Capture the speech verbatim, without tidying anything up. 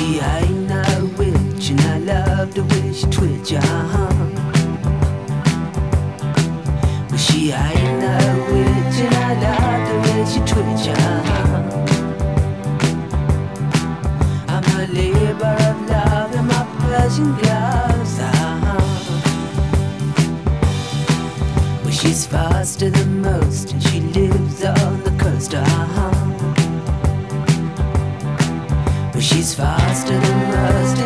she ain't no witch, and I love the way she twitch, uh-huh. Well, she ain't no witch, and I love the way she twitch, uh-huh. I'm a labor of love in my Persian gloves, uh-huh. Well, she's faster than most, and she lives on the coast, uh-huh. Well, she's faster than most.